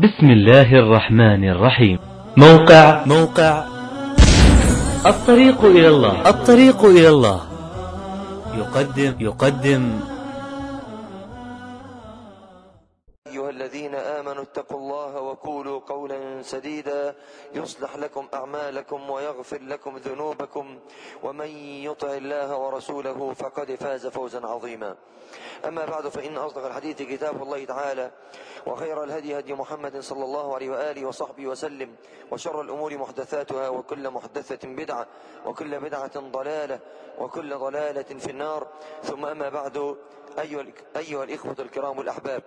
بسم الله الرحمن الرحيم. موقع الطريق إلى الله يقدم أيها الذين آمنوا اتقوا الله وقولوا قولا سديدا يصلح لكم أعمالكم ويغفر لكم ذنوبكم ومن يطع الله ورسوله فقد فاز فوزا عظيما. أما بعد، فإن أصدق الحديث كتاب الله تعالى، وخير الهدي هدي محمد صلى الله عليه وآله وصحبه وسلم، وشر الأمور محدثاتها، وكل محدثة بدعة، وكل بدعة ضلالة، وكل ضلالة في النار. ثم أما بعد، أيها الإخوة الكرام الأحباب،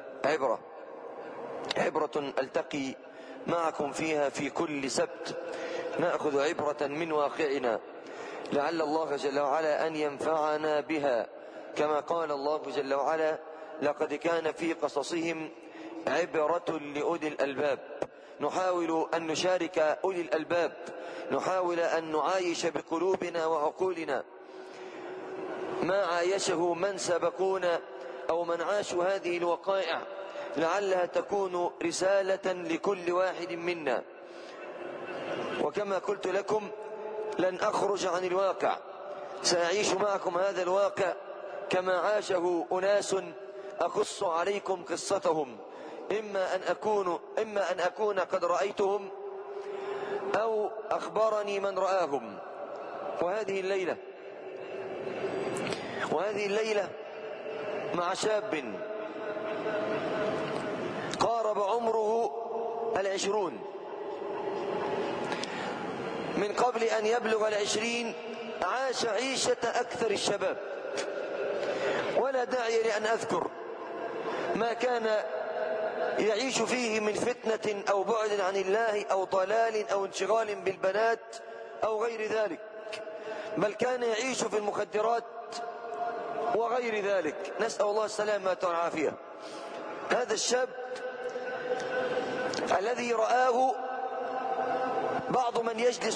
عبرة ألتقي معكم فيها في كل سبت، نأخذ عبرة من واقعنا، لعل الله جل وعلا أن ينفعنا بها، كما قال الله جل وعلا: لقد كان في قصصهم عبرة لأولي الألباب. نحاول أن نشارك أولي الألباب، نحاول أن نعايش بقلوبنا وعقولنا ما عايشه من سبقونا أو من عاشوا هذه الوقائع، لعلها تكون رسالة لكل واحد منا. وكما قلت لكم، لن أخرج عن الواقع، سأعيش معكم هذا الواقع كما عاشه أناس أقص عليكم قصتهم، إما أن أكون قد رأيتهم أو أخبرني من رآهم. وهذه الليلة مع شاب قارب عمره 20، من قبل أن يبلغ 20 عاش عيشة أكثر الشباب، ولا داعي لأن أذكر ما كان يعيش فيه من فتنة أو بعد عن الله أو ضلال أو انشغال بالبنات أو غير ذلك، بل كان يعيش في المخدرات وغير ذلك، نسأل الله السلامة والعافية. هذا الشاب الذي رآه بعض من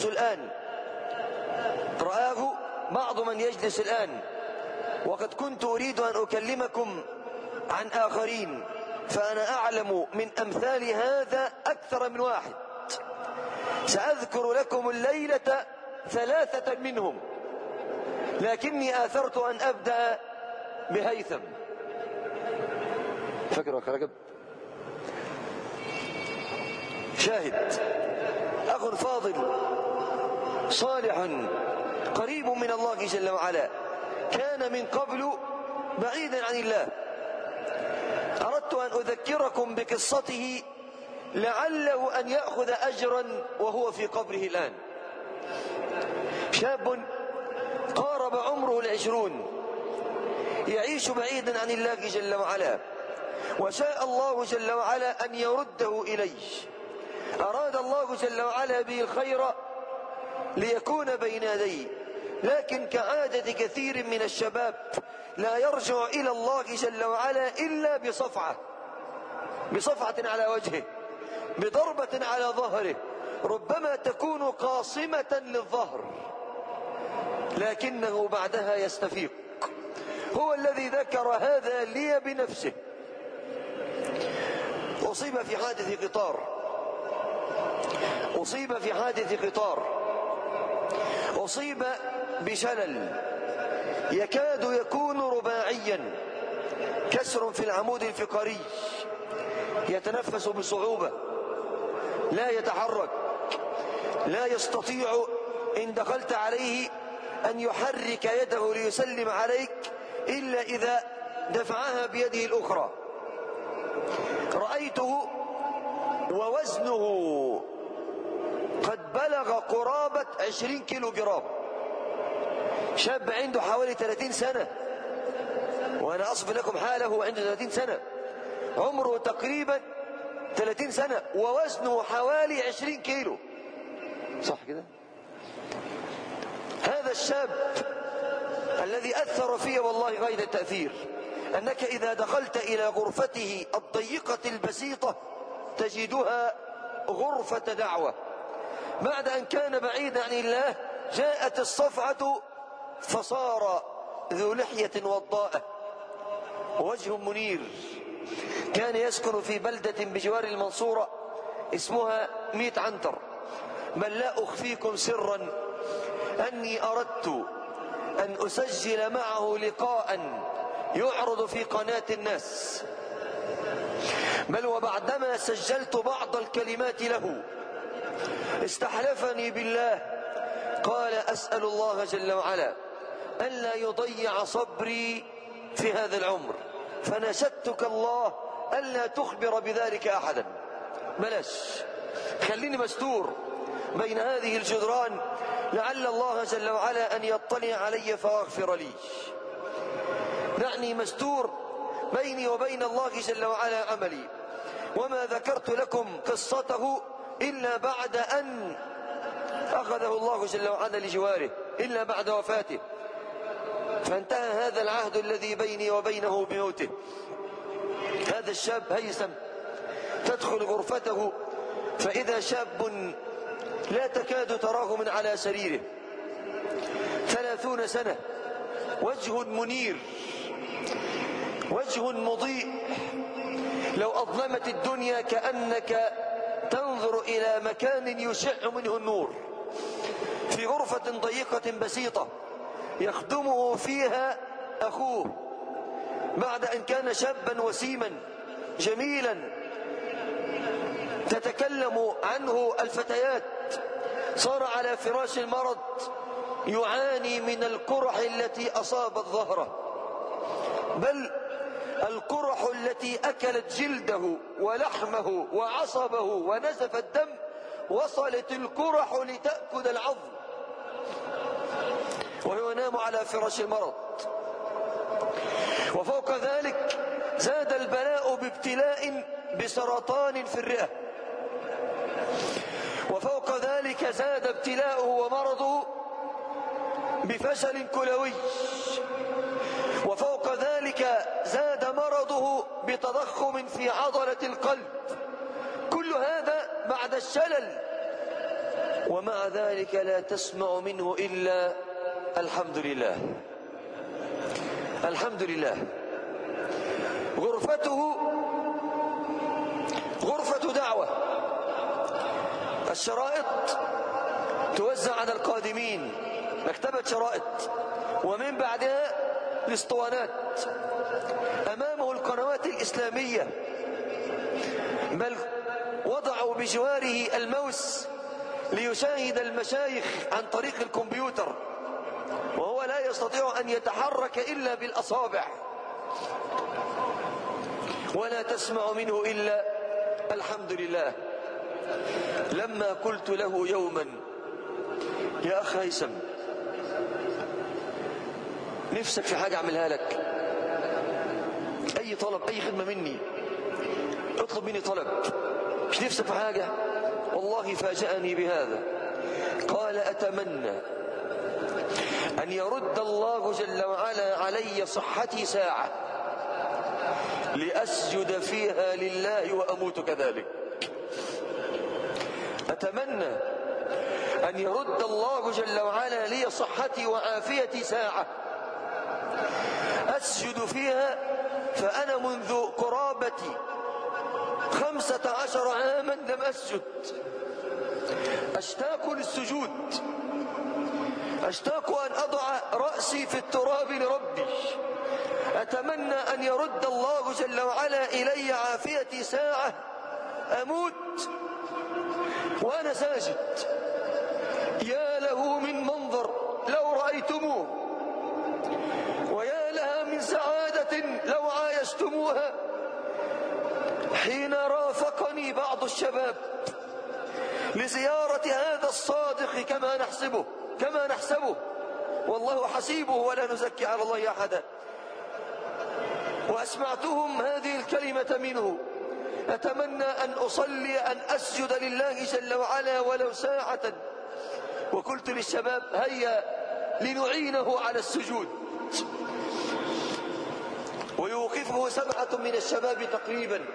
يجلس الآن، وقد كنت أريد أن أكلمكم عن آخرين، فأنا أعلم من أمثال هذا أكثر من واحد. سأذكر لكم الليلة 3 منهم، لكني آثرت أن أبدأ بهيثم. فاكر أخ رجب؟ شاهد، أخ فاضل صالح قريب من الله جل وعلا، كان من قبل بعيدا عن الله. أردت أن أذكركم بقصته لعله أن يأخذ أجرا وهو في قبره الآن. شاب قارب عمره 20، يعيش بعيدا عن الله جل وعلا، وشاء الله جل وعلا أن يرده إليه. أراد الله جل وعلا به الخير ليكون بين يديه، لكن كعادة كثير من الشباب لا يرجع إلى الله جل وعلا إلا بصفعة على وجهه، بضربة على ظهره، ربما تكون قاصمة للظهر، لكنه بعدها يستفيق. هو الذي ذكر هذا لي بنفسه. أصيب في حادث قطار، أصيب بشلل يكاد يكون رباعيا، كسر في العمود الفقري، يتنفس بصعوبة، لا يتحرك، لا يستطيع إن دخلت عليه أن يحرك يده ليسلم عليك إلا إذا دفعها بيده الأخرى. رأيته ووزنه قد بلغ قرابة 20 كيلو جرام، شاب عنده حوالي 30 سنة، وأنا أصف لكم حاله عنده 30 سنة، عمره تقريبا 30 سنة، ووزنه حوالي 20 كيلو، صح كده؟ هذا الشاب الذي أثر فيه والله غاية التأثير، أنك إذا دخلت إلى غرفته الضيقة البسيطة تجدها غرفة دعوة. بعد أن كان بعيدا عن الله جاءت الصفعة، فصار ذو لحية وضاءة، وجه منير، كان يسكن في بلدة بجوار المنصورة اسمها 100 عنتر. بل لا أخفيكم سرا أني أردت أن أسجل معه لقاء يعرض في قناة الناس، بل وبعدما سجلت بعض الكلمات له استحلفني بالله، قال: أسأل الله جل وعلا ألا يضيع صبري في هذا العمر، فنشدتك الله ألا تخبر بذلك أحدا. بلاش، خليني مستور بين هذه الجدران، لعل الله جل وعلا أن يطلع علي فيغفر لي. دعني مستور بيني وبين الله جل وعلا عملي. وما ذكرت لكم قصته إلا بعد أن أخذه الله جل وعلا لجواره، إلا بعد وفاته، فانتهى هذا العهد الذي بيني وبينه بموته. هذا الشاب هيثم تدخل غرفته فإذا شاب لا تكاد تراه من على سريره، 30 سنة، وجه منير، وجه مضيء، لو أظلمت الدنيا كأنك تنظر إلى مكان يشع منه النور، في غرفة ضيقة بسيطة يخدمه فيها أخوه بعد أن كان شابا وسيما جميلا تتكلم عنه الفتيات. صار على فراش المرض يعاني من القرح التي أصابت ظهره، بل القرح التي أكلت جلده ولحمه وعصبه ونزف الدم، وصلت القرح لتأكل العظم وهو ينام على فراش المرض. وفوق ذلك زاد البلاء بابتلاء بسرطان في الرئة، وفوق ذلك زاد ابتلاؤه ومرضه بفشل كلوي، وفوق ذلك زاد مرضه بتضخم في عضلة القلب. كل هذا بعد الشلل، ومع ذلك لا تسمع منه إلا الحمد لله الحمد لله. غرفته غرفة دعوة، الشرائط توزع على القادمين، مكتبة شرائط، ومن بعدها الاسطوانات، أمامه القنوات الإسلامية، بل وضعوا بجواره الموس ليشاهد المشايخ عن طريق الكمبيوتر، وهو لا يستطيع أن يتحرك إلا بالأصابع، ولا تسمع منه إلا الحمد لله. لما قلت له يوما: يا أخ هيثم، نفسك في حاجة أعملها لك، أي طلب، أي خدمة مني، اطلب مني طلب، مش نفسك في حاجة؟ والله فاجأني بهذا. قال: أتمنى أن يرد الله جل وعلا علي صحتي ساعة لأسجد فيها لله وأموت كذلك. أتمنى أن يرد الله جل وعلا لي صحتي وعافيتي ساعة أسجد فيها، فأنا منذ قرابة 15 عاما لم أسجد. أشتاق للسجود، أشتاق أن أضع رأسي في التراب لربي. أتمنى أن يرد الله جل وعلا إلي عافيتي ساعة أموت وأنا ساجد. يا له من منظر لو رأيتموه، ويا لها من سعادة لو عايشتموها، حين رافقني بعض الشباب لزيارة هذا الصادق كما نحسبه، والله حسيبه ولا نزكي على الله أحدا، وأسمعتهم هذه الكلمة منه: أتمنى أن أصلي، أن أسجد لله جل وعلا ولو ساعة. وقلت للشباب: هيا لنعينه على السجود. ويوقفه 7 من الشباب تقريبا،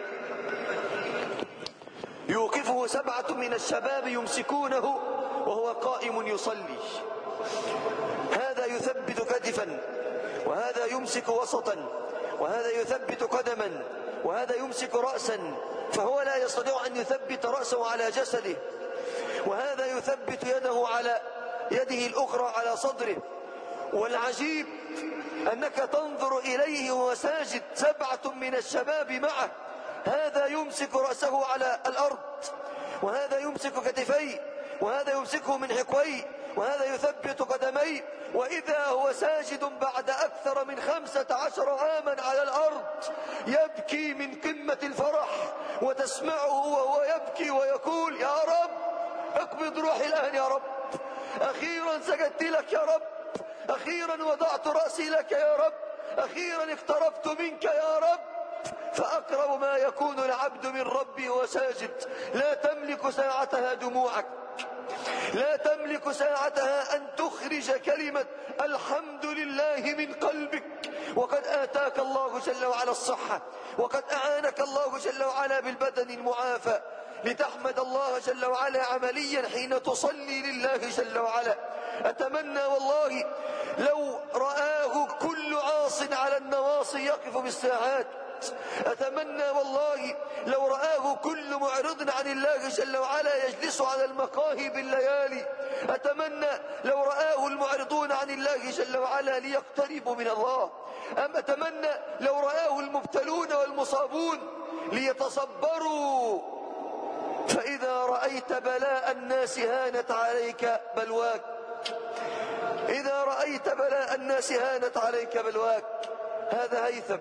يوقفه 7 من الشباب يمسكونه وهو قائم يصلي، هذا يثبت كتفا، وهذا يمسك وسطا، وهذا يثبت قدما، وهذا يمسك رأسا فهو لا يستطيع أن يثبت رأسه على جسده، وهذا يثبت يده على يده الأخرى على صدره. والعجيب أنك تنظر إليه وهو ساجد، 7 من الشباب معه، هذا يمسك رأسه على الأرض، وهذا يمسك كتفيه، وهذا يمسكه من حقويه، وهذا يثبت قدميه، وإذا هو ساجد بعد أكثر من 15 عاما على الأرض يبكي من قمة الفرح، وتسمعه وهو يبكي ويقول: يا رب اقبض روحي الآن يا رب، أخيرا سجدت لك يا رب، أخيرا وضعت رأسي لك يا رب، أخيرا اقتربت منك يا رب. فأقرب ما يكون العبد من ربه وساجد. لا تملك ساعتها دموعك، لا تملك ساعتها أن تخرج كلمة الحمد لله من قلبك، وقد آتاك الله جل وعلا الصحة، وقد أعانك الله جل وعلا بالبدن المعافى لتحمد الله جل وعلا عمليا حين تصلي لله جل وعلا. أتمنى والله لو رآه كل عاص على النواصي يقف بالساعات، أتمنى والله لو رآه كل معرض عن الله جل وعلا يجلس على المقاهي بالليالي، أتمنى لو رآه المعرضون عن الله جل وعلا ليقتربوا من الله، أتمنى لو رآه المبتلون والمصابون ليتصبروا. فإذا رأيت بلاء الناس هانت عليك بلواك، إذا رأيت بلاء الناس هانت عليك بلواك. هذا هيثم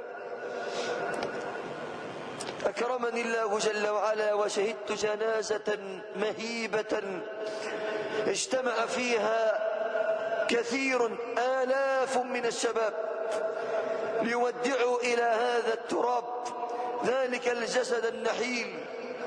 أكرمني الله جل وعلا وشهدت جنازة مهيبة اجتمع فيها كثير، آلاف من الشباب ليودعوا إلى هذا التراب ذلك الجسد النحيل،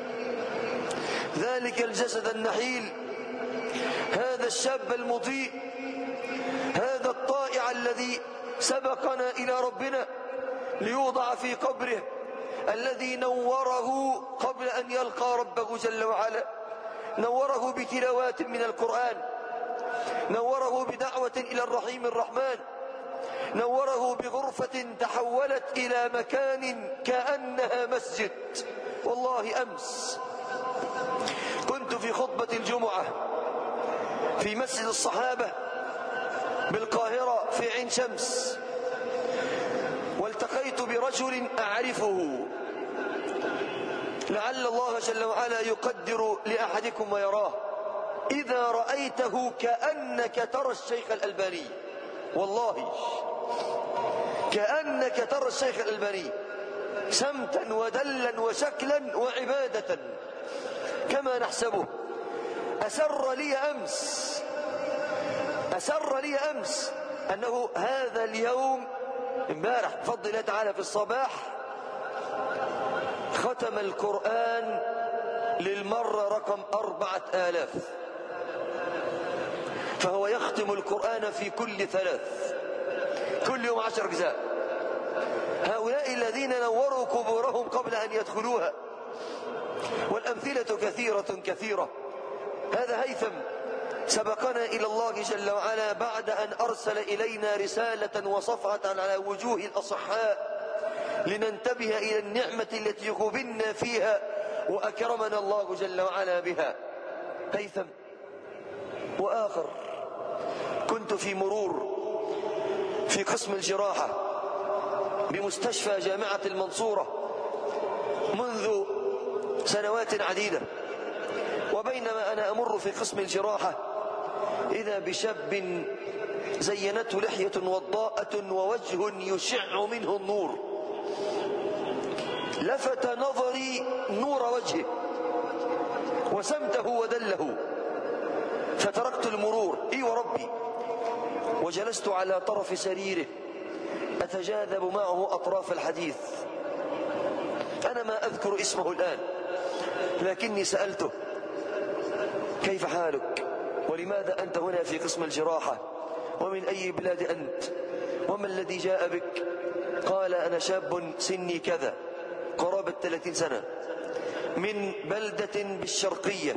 ذلك الجسد النحيل، هذا الشاب المضيء، هذا الطائع الذي سبقنا إلى ربنا ليوضع في قبره، الذي نوره قبل أن يلقى ربه جل وعلا، نوره بتلاوات من القرآن، نوره بدعوة إلى الرحيم الرحمن، نوره بغرفة تحولت إلى مكان كأنها مسجد. والله أمس كنت في خطبة الجمعة في مسجد الصحابة بالقاهرة في عين شمس، والتقيت برجل أعرفه، لعل الله جل وعلا يقدر لأحدكم ويراه، إذا رأيته كأنك ترى الشيخ الألباني، والله كأنك ترى الشيخ الألباني، سمتا ودلا وشكلا وعبادة كما نحسبه. أسر لي أمس أنه هذا اليوم امبارح بفضل الله تعالى في الصباح ختم القرآن للمرة رقم 4000، فهو يختم القرآن في كل 3، كل يوم 10 أجزاء. هؤلاء الذين نوروا قبورهم قبل أن يدخلوها، والأمثلة كثيرة. هذا هيثم سبقنا إلى الله جل وعلا بعد أن أرسل إلينا رسالة وصفعة على وجوه الأصحاء لننتبه إلى النعمة التي غبنا فيها وأكرمنا الله جل وعلا بها. هيثم. وآخر كنت في مرور في قسم الجراحة بمستشفى جامعة المنصورة منذ سنوات عديدة، وبينما أنا أمر في قسم الجراحة إذا بشاب زينته لحية وضاءة ووجه يشع منه النور، لفت نظري نور وجهه وسمته ودله، فتركت المرور وربي وجلست على طرف سريره أتجاذب معه أطراف الحديث. أنا ما أذكر اسمه الآن، لكني سألته: كيف حالك؟ ولماذا أنت هنا في قسم الجراحة؟ ومن أي بلاد أنت؟ وما الذي جاء بك؟ قال: أنا شاب سني كذا، قرابة 30 سنة، من بلدة بالشرقية،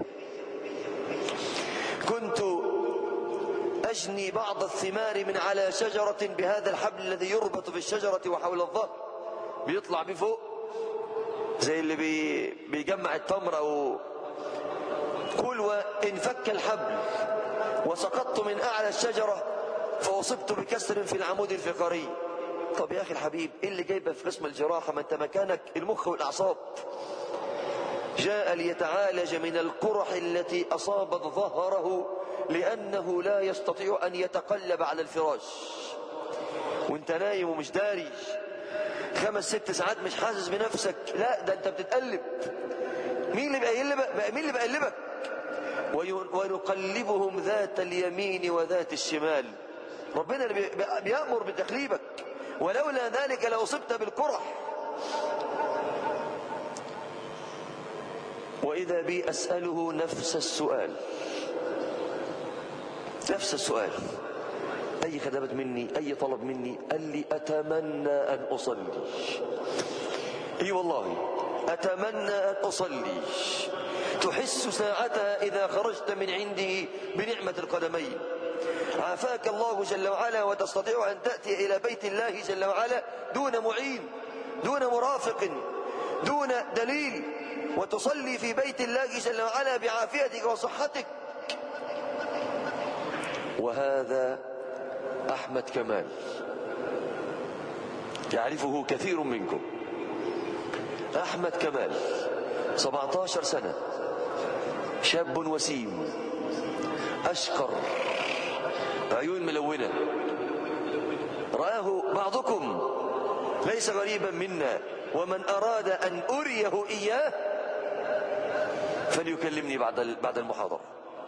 كنت أجني بعض الثمار من على شجرة بهذا الحبل الذي يربط في الشجرة وحول الظهر بيطلع بفوق، زي اللي بيجمع التمر أو قل وانفك الحبل وسقطت من أعلى الشجرة فأصبت بكسر في العمود الفقري. طب يا أخي الحبيب، إيه اللي جايبه في قسم الجراحة؟ ما أنت مكانك المخ والأعصاب. جاء ليتعالج من القرح التي أصابت ظهره لأنه لا يستطيع أن يتقلب على الفراش، وانت نايم ومش داري 5-6 ساعات مش حاسس بنفسك. لا، ده انت بتتقلب. مين اللي بيقلبك؟ ونقلبهم ذات اليمين وذات الشمال. ربنا اللي بيأمر بتقليبك، ولولا ذلك لأصبت بالقرح. وإذا بي أسأله نفس السؤال، أي خدمت مني، أي طلب مني. قال لي أتمنى أن أصلي. إي والله أتمنى أن أصلي. تحس ساعتها إذا خرجت من عنده بنعمة القدمين. عافاك الله جل وعلا وتستطيع أن تأتي إلى بيت الله جل وعلا دون معين، دون مرافق، دون دليل، وتصلي في بيت الله جل وعلا بعافيتك وصحتك. وهذا أحمد كمال يعرفه كثير منكم. أحمد كمال 17 سنة، شاب وسيم أشقر، عيون ملونة. رآه بعضكم ليس غريبا منا، ومن أراد أن أريه إياه فليكلمني بعد المحاضرة.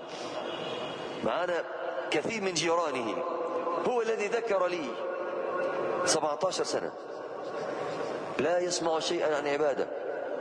معنا كثير من جيرانه، هو الذي ذكر لي 17 سنة لا يسمع شيئا عن عبادة.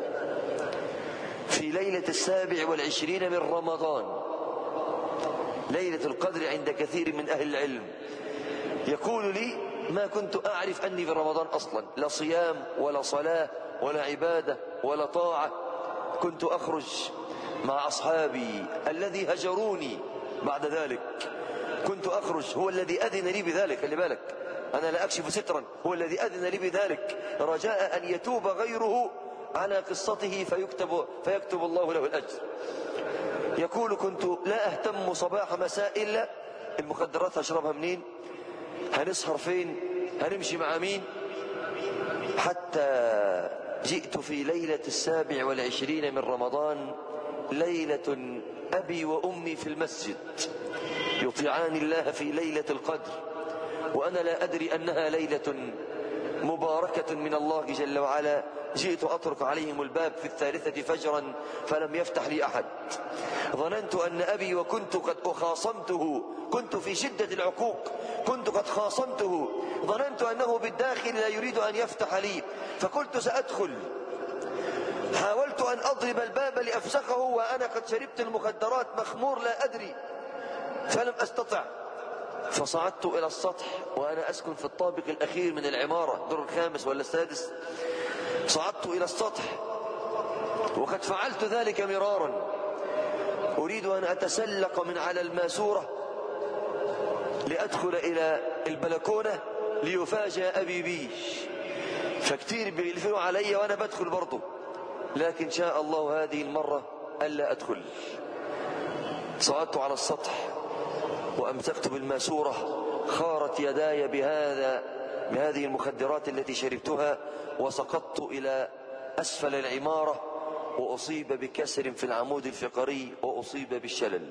في ليلة 27 من رمضان، ليلة القدر عند كثير من أهل العلم، يقول لي ما كنت أعرف أني في رمضان أصلا، لا صيام ولا صلاة ولا عبادة ولا طاعة. كنت أخرج مع أصحابي الذي هجروني بعد ذلك، كنت أخرج، هو الذي أذن لي بذلك. خلي بالك، أنا لا أكشف سترا، هو الذي أذن لي بذلك رجاء أن يتوب غيره على قصته فيكتب الله له الأجر. يقول كنت لا أهتم صباح مساء إلا المخدرات هشربها منين، هنسهر فين، هنمشي مع مين، حتى جئت في ليلة 27 من رمضان، ليلة أبي وأمي في المسجد يطيعان الله في ليلة القدر، وأنا لا أدري أنها ليلة مباركة من الله جل وعلا. جئت أطرق عليهم الباب في 3 فجرا فلم يفتح لي أحد. ظننت أن أبي، وكنت قد أخاصمته، كنت في شدة العقوق، كنت قد خاصمته، ظننت أنه بالداخل لا يريد أن يفتح لي، فقلت سأدخل. حاولت أن أضرب الباب لأفسخه وأنا قد شربت المخدرات مخمور لا أدري، فلم أستطع. فصعدت إلى السطح وأنا أسكن في الطابق الأخير من العمارة، الدور الخامس ولا السادس. صعدت إلى السطح وقد فعلت ذلك مرارا، أريد أن أتسلق من على الماسورة لأدخل إلى البلكونة ليفاجأ أبي بي، فكتير بيلفوا علي وأنا بدخل برضه، لكن شاء الله هذه المرة ألا أدخل. صعدت على السطح وأمسكت بالماسورة، خارت يداي بهذه المخدرات التي شربتها، وسقطت إلى أسفل العمارة، وأصيب بكسر في العمود الفقري، وأصيب بالشلل.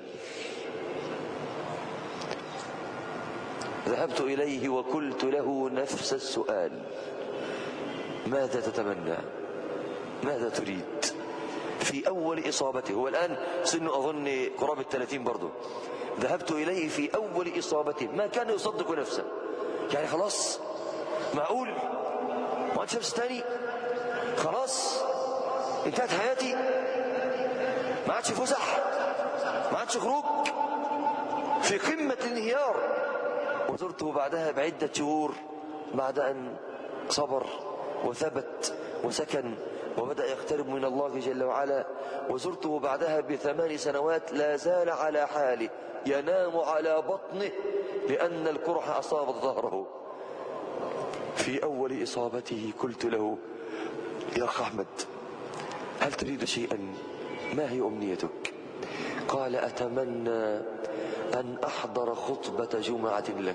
ذهبت إليه وقلت له نفس السؤال: ماذا تتمنى؟ ماذا تريد؟ في أول إصابته، هو الآن سنه أظن قرابة 30 برضو. ذهبت إليه في أول إصابته، ما كان يصدق نفسه، يعني خلاص، معقول ما عادش نفس تاني، خلاص انتهت حياتي، ما عادش فسح، ما عادش خروج، في قمة الانهيار. وزرته بعدها بعدة شهور بعد أن صبر وثبت وسكن وبدأ يقترب من الله جل وعلا. وزرته بعدها ب8 سنوات لا زال على حاله، ينام على بطنه لأن القرح أصابت ظهره. في أول إصابته قلت له: يا أخ أحمد، هل تريد شيئا؟ ما هي أمنيتك؟ قال أتمنى أن أحضر خطبة جمعة لك.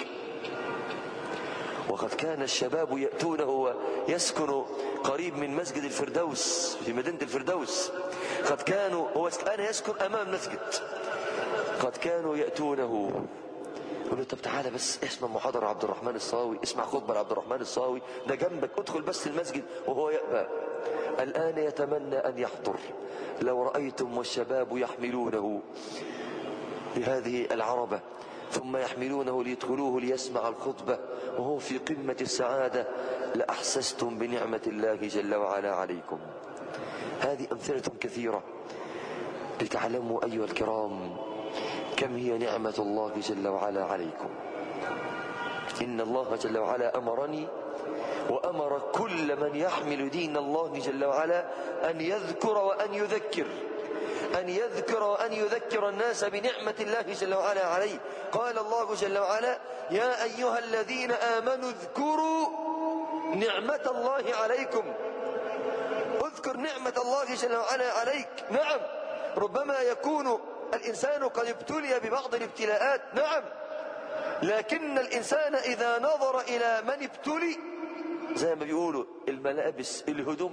وقد كان الشباب يأتونه ويسكن قريب من مسجد الفردوس في مدينة الفردوس. قد كانوا هو الآن يسكن أمام المسجد. قد كانوا يأتونه يقول له طب تعالى بس اسمع محاضرة عبد الرحمن الصاوي، اسمع خطبة عبد الرحمن الصاوي، ده جنبك، ادخل بس المسجد، وهو يأبى. الآن يتمنى أن يحضر. لو رأيتم والشباب يحملونه بهذه العربة ثم يحملونه ليدخلوه ليسمع الخطبة وهو في قمة السعادة لأحسستم بنعمة الله جل وعلا عليكم. هذه أمثلة كثيرة لتعلموا أيها الكرام كم هي نعمة الله جل وعلا عليكم. إن الله جل وعلا أمرني وأمر كل من يحمل دين الله جل وعلا أن يذكر وأن يذكر، أن يذكر وأن يذكر الناس بنعمة الله جل وعلا عليه. قال الله جل وعلا يا أيها الذين آمنوا اذكروا نعمة الله عليكم. اذكر نعمة الله جل وعلا عليك. نعم، ربما يكون الإنسان قد ابتلي ببعض الابتلاءات، نعم، لكن الإنسان إذا نظر إلى من ابتلي زي ما بيقولوا الملابس الهدوم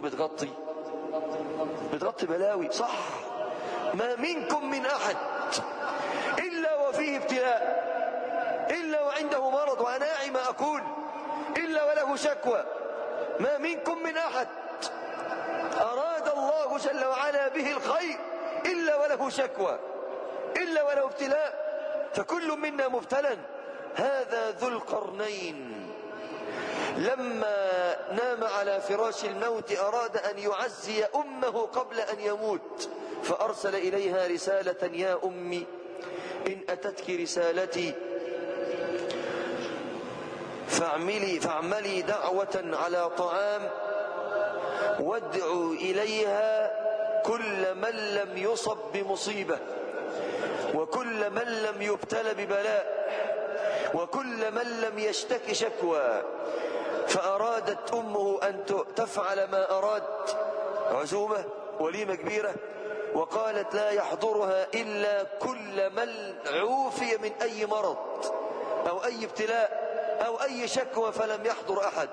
بتغطي بلاوي، صح؟ ما منكم من أحد إلا وفيه ابتلاء، إلا وعنده مرض، وأنا ما أقول إلا وله شكوى. ما منكم من أحد أراد الله جل وعلا به الخير إلا وله شكوى، إلا وله ابتلاء، فكل منا مبتلى. هذا ذو القرنين لما نام على فراش الموت أراد أن يعزي أمه قبل أن يموت، فأرسل إليها رسالة يا أمي إن أتتك رسالتي فاعملي دعوة على طعام وادعوا إليها كل من لم يصب بمصيبة وكل من لم يبتل ببلاء وكل من لم يشتك شكوى. فأرادت أمه أن تفعل ما أراد، عزومة وليمة كبيرة، وقالت لا يحضرها إلا كل من عوفي من أي مرض أو أي ابتلاء أو أي شكوى، فلم يحضر أحد.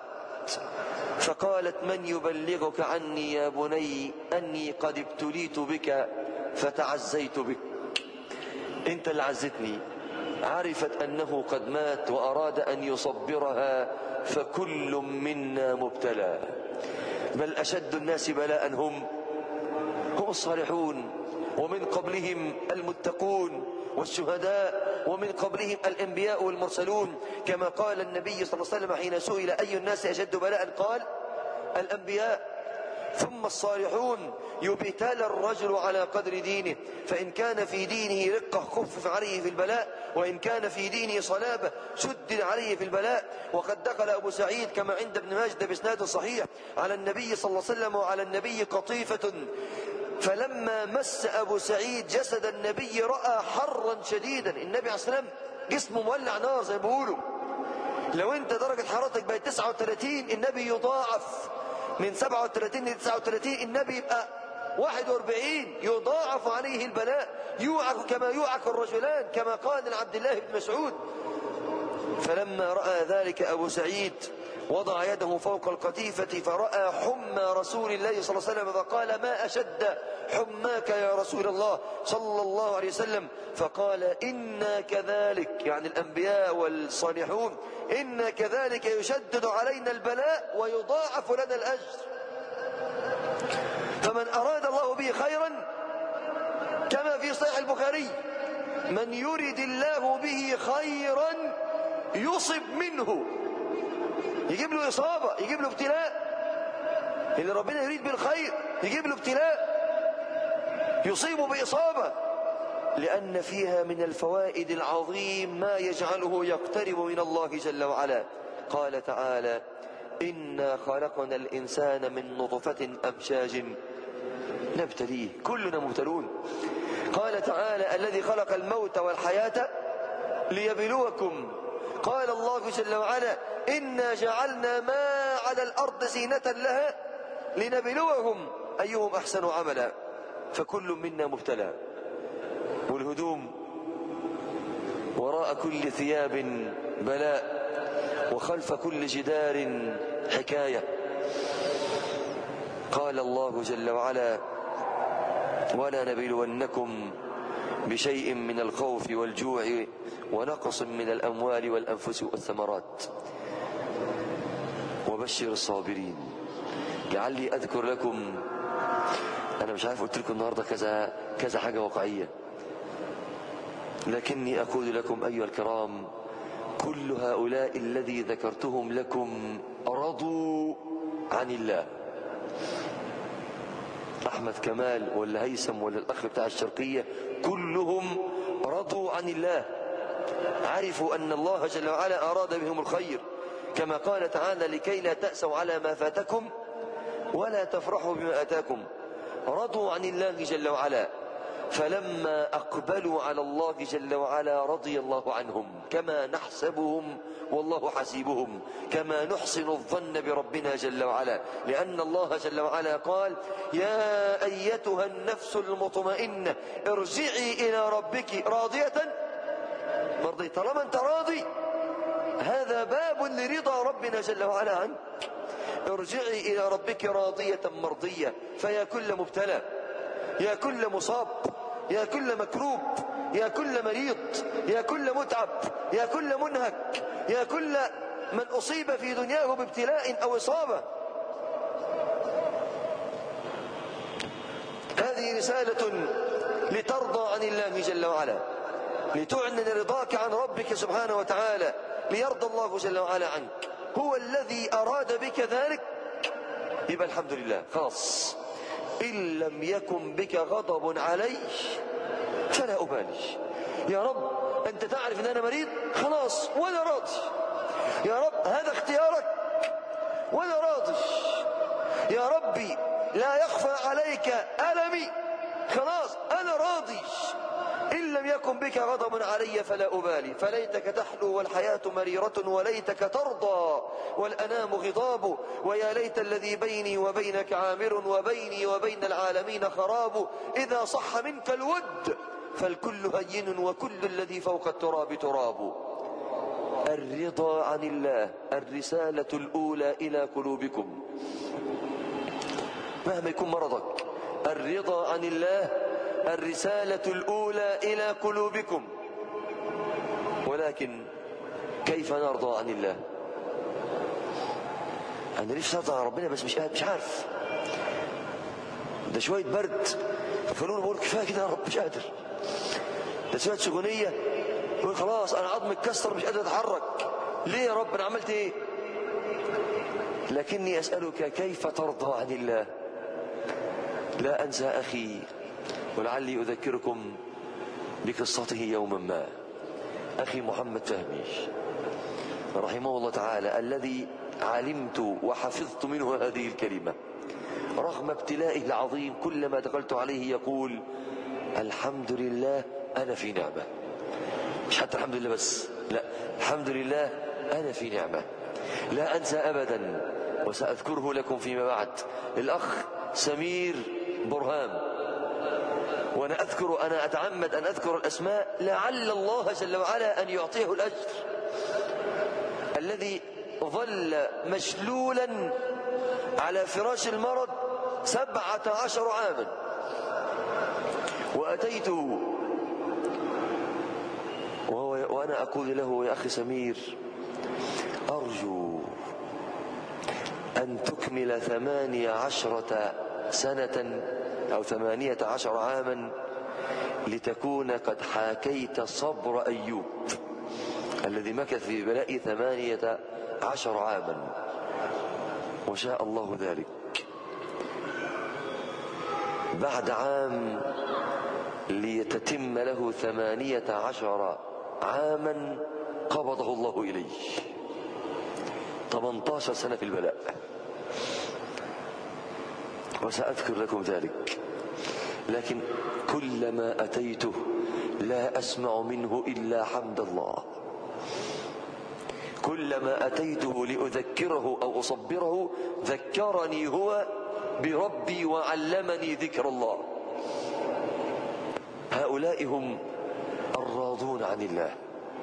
فقالت من يبلغك عني يا بني أني قد ابتليت بك فتعزيت بك. أنت اللي عزتني. عرفت أنه قد مات وأراد أن يصبرها. فكل منا مبتلى، بل أشد الناس بلاء هم الصالحون، ومن قبلهم المتقون والشهداء، ومن قبلهم الأنبياء والمرسلون، كما قال النبي صلى الله عليه وسلم حين سئل أي الناس أشد بلاء قال الأنبياء ثم الصالحون. يبتلى الرجل على قدر دينه، فإن كان في دينه رقة خفف عليه في البلاء، وإن كان في دينه صلابة شدد عليه في البلاء. وقد دخل أبو سعيد كما عند ابن ماجه بإسناد صحيح على النبي صلى الله عليه وسلم وعلى النبي قطيفة، فلما مس أبو سعيد جسد النبي رأى حرا شديدا. النبي عليه الصلاة والسلام جسمه مولع نار زي ما بيقولوا. لو انت درجة حرارتك بقت 39 النبي يضاعف من 37 ل 39، النبي يبقى 41، يضاعف عليه البلاء، يوعك كما يوعك الرجلان، كما قال لعبد الله بن مسعود. فلما رأى ذلك أبو سعيد وضع يده فوق القتيفة فرأى حمى رسول الله صلى الله عليه وسلم، فقال ما أشد حماك يا رسول الله صلى الله عليه وسلم. فقال إنا كذلك، يعني الأنبياء والصالحون، إنا كذلك يشدد علينا البلاء ويضاعف لنا الأجر. فمن أراد الله به خيرا كما في صحيح البخاري من يرد الله به خيرا يصب منه، يجيب له إصابة، يجيب له ابتلاء. اللي ربنا يريد بالخير يجيب له ابتلاء يصيبه بإصابة، لأن فيها من الفوائد العظيم ما يجعله يقترب من الله جل وعلا. قال تعالى إنا خلقنا الإنسان من نطفة أمشاج نبتليه، كلنا مبتلون. قال تعالى الذي خلق الموت والحياة ليبلوكم. قال الله جل وعلا إنا جعلنا ما على الأرض زينة لها لنبلوهم أيهم أحسن عملا، فكل منا مبتلى. والهدوم وراء كل ثياب بلاء، وخلف كل جدار حكاية. قال الله جل وعلا: ولا نبلونكم بشيء من الخوف والجوع ونقص من الأموال والأنفس والثمرات وبشر الصابرين. لعلي أذكر لكم، أنا مش عارف قلت لكم النهاردة كذا حاجة واقعية، لكني أقول لكم أيها الكرام: كل هؤلاء الذي ذكرتهم لكم رضوا عن الله. أحمد كمال ولا هيثم ولا الأخ بتاع الشرقية، كلهم رضوا عن الله، عرفوا أن الله جل وعلا أراد بهم الخير، كما قال تعالى: لكي لا تأسوا على ما فاتكم ولا تفرحوا بما أتاكم. رضوا عن الله جل وعلا، فلما أقبلوا على الله جل وعلا رضي الله عنهم، كما نحسبهم والله حسيبهم، كما نحسن الظن بربنا جل وعلا، لأن الله جل وعلا قال: يا أيتها النفس المطمئنة ارجعي إلى ربك راضية مرضية. طالما أنت راضي، هذا باب لرضا ربنا جل وعلا عنك. ارجعي إلى ربك راضية مرضية. فيا كل مبتلى، يا كل مصاب، يا كل مكروب، يا كل مريض، يا كل متعب، يا كل منهك، يا كل من أصيب في دنياه بابتلاء أو إصابة، هذه رسالة لترضى عن الله جل وعلا، لتعلن رضاك عن ربك سبحانه وتعالى، ليرضى الله جل وعلا عنك. هو الذي أراد بك ذلك، يبقى الحمد لله خلاص. إن لم يكن بك غضب علي فلا أبالي. يا رب أنت تعرف أن أنا مريض، خلاص وأنا راضي. يا رب هذا اختيارك وأنا راضي. يا ربي لا يخفى عليك ألمي، خلاص أنا راضي. إن لم يكن بك غضب علي فلا أبالي. فليتك تحلو والحياة مريرة، وليتك ترضى والأنام غضاب. ويا ليت الذي بيني وبينك عامر، وبيني وبين العالمين خراب. إذا صح منك الود فالكل هين، وكل الذي فوق التراب تراب. الرضا عن الله الرسالة الأولى إلى قلوبكم مهما يكون مرضك. الرضا عن الله الرسالة الأولى إلى قلوبكم. ولكن كيف نرضى عن الله؟ أنا ليش أرضى عن ربنا بس مش عارف. ده شوية برد فلون بقول كفاية كده يا رب مش قادر. ده شوية سخونية يقول خلاص أنا عظمي اتكسر مش قادر أتحرك. ليه يا رب أنا عملت إيه؟ لكني أسألك كيف ترضى عن الله؟ لا أنسى أخي، ولعلي أذكركم بقصته يوما ما، أخي محمد فهمي رحمه الله تعالى، الذي علمت وحفظت منه هذه الكلمة رغم ابتلائه العظيم. كلما دخلت عليه يقول: الحمد لله أنا في نعمة. مش حتى الحمد لله بس، لا، الحمد لله أنا في نعمة. لا أنسى أبدا، وسأذكره لكم فيما بعد، الأخ سمير برهام. وأنا أتعمد أن أذكر الأسماء لعل الله جل وعلا أن يعطيه الأجر. الذي ظل مشلولا على فراش المرض 17 عاما، وأتيته وأنا أقول له: يا أخي سمير، أرجو أن تكمل 18 سنة أو 18 عاما لتكون قد حاكيت صبر أيوب الذي مكث في بلاء 18 عاما، وشاء الله ذلك. بعد عام ليتتم له 18 عاما قبضه الله إليه. 18 سنة في البلاء، وسأذكر لكم ذلك. لكن كلما أتيته لا أسمع منه إلا حمد الله. كلما أتيته لأذكره أو أصبره ذكرني هو بربي وعلمني ذكر الله. هؤلاء هم الراضون عن الله.